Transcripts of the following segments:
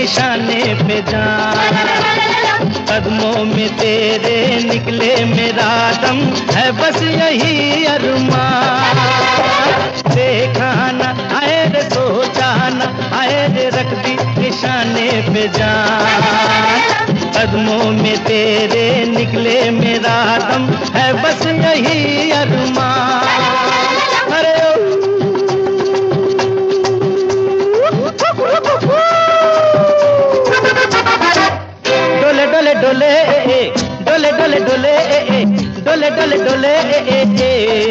निशाने पे जान। कदमों में तेरे निकले मेरा दम, है बस यही अरमान। देखा न आए रे सोचा न आए रे रख दी निशाने पे जान। कदमों में तेरे निकले मेरा दम, है बस यही अरमान। अरे डोले डोले डोले डोले डोले डोले डोले डोले डोले।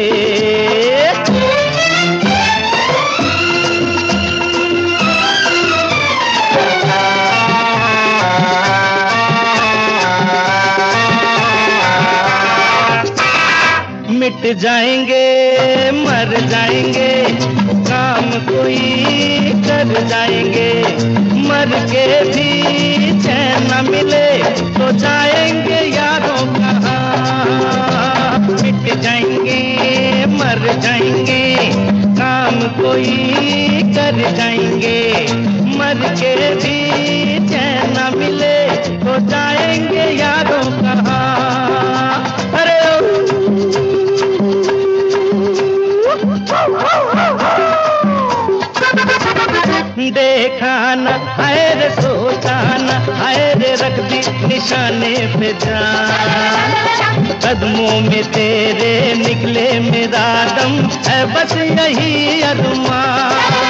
मिट जाएंगे मर जाएंगे, काम कोई कर जाएंगे। मर के भी चैन न मिले तो जाएंगे यारों कहाँ। मिट जाएंगे मर जाएंगे, काम कोई कर जाएंगे। मर के भी चैन न मिले तो जाएंगे यारों कहाँ। अरे देखा न आए रे सोचा न आए रे रख दी निशाने पे जान। कदमों में तेरे निकले मेरा दम, है बस यही अरमान।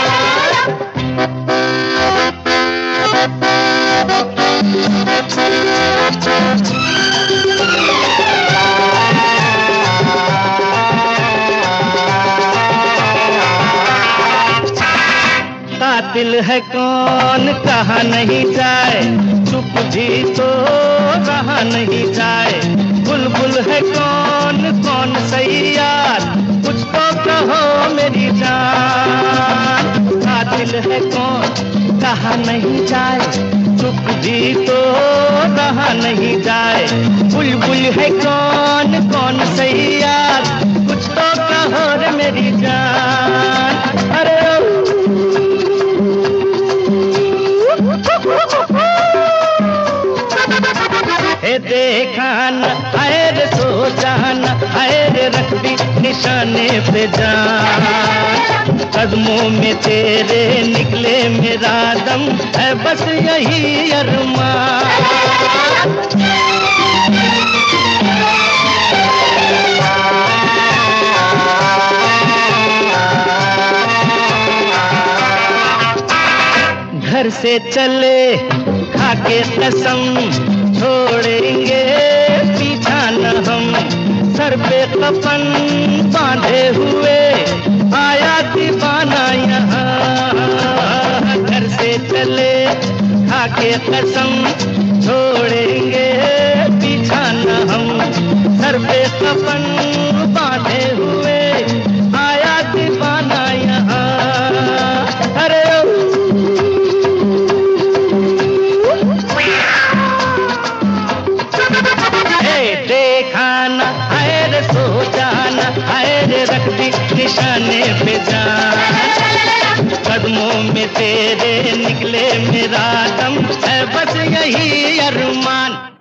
कातिल है कौन कहा नहीं जाए, चुप भी तो रहा नहीं जाए। बुलबुल है कौन कौन सही यार, कुछ तो कहो मेरी जान। कातिल है कौन कहा नहीं जाए, चुप भी तो रहा नहीं जाए। बुलबुल है कौन कौन सही यार, कुछ तो कहो रे मेरी जान। अरे देखा न आए रे सोचा न आए रे रख दी निशाने पे जान। कदमों में तेरे निकले मेरा दम, है बस यही अरमान। घर से चले खाके कसम, छोड़ेंगे पीछा न हम। सर पे कफन बांधे हुए आया दीवाना यहाँ। घर से चले खाके कसम, छोड़ेंगे पीछा न हम। सर पे कफन बांधे हुए आया दीवाना यहाँ। अरे देखा न आए रे सोचा न आए रे रख दी निशाने पे जान। कदमों में तेरे निकले मेरा दम, है बस यही अरमान।